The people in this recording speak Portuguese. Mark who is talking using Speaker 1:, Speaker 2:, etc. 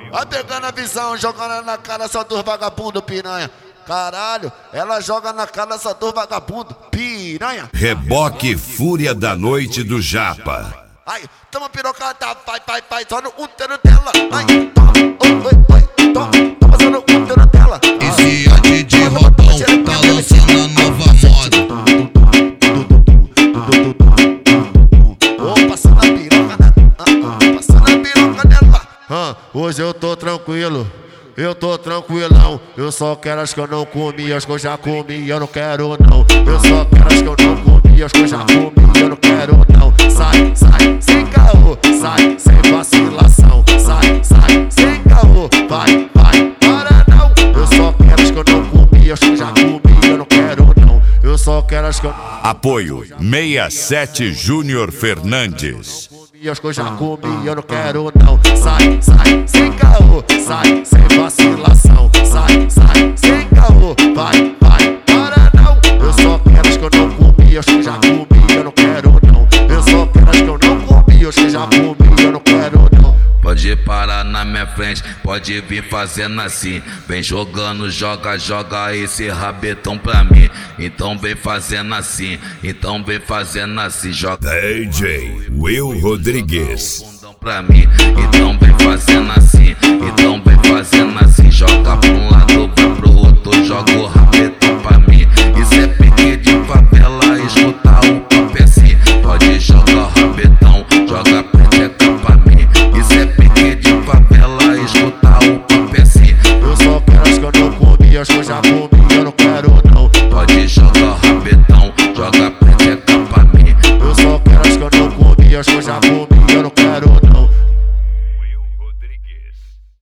Speaker 1: Vai pegando a visão, jogando na cara só dos vagabundo, piranha. Caralho, ela joga na cara só dos vagabundo, piranha.
Speaker 2: Reboque Fúria da Noite do Japa.
Speaker 1: Ai, toma pirocada, vai, só no útero dela. Ai, toma, oi, toma só no útero dela.
Speaker 3: Esse é DJ Rodão, tá lançando a nova moda.
Speaker 1: Passando a piroca dela. Hoje eu tô tranquilo, eu tô tranquilão. Eu só quero as que eu não comi, as que eu já comi, eu não quero não. Eu só quero as que eu não comi, as que eu já comi, eu não quero não. Sai, sem caô, sai, sem vacilação. Sai, sem caô, vai, para não. Eu só quero as que eu não comi, as que eu já comi, eu não quero não. Eu só quero as que eu...
Speaker 2: Apoio 67 Júnior Fernandes.
Speaker 1: E as que eu já comi, eu não quero não. Sai, sem caô, sai, sem vacilação. Sai, sem caô, vai, para não. Eu só quero as que eu não comi, as que eu já comi, eu não quero não. Eu só quero as que eu não comi, as que já comi, eu não quero não.
Speaker 3: Pode parar na minha frente, pode vir fazendo assim. Vem jogando, joga esse rabetão pra mim. Então vem fazendo assim, joga
Speaker 2: DJ Will Rodrigues.
Speaker 3: pra mim. Então vem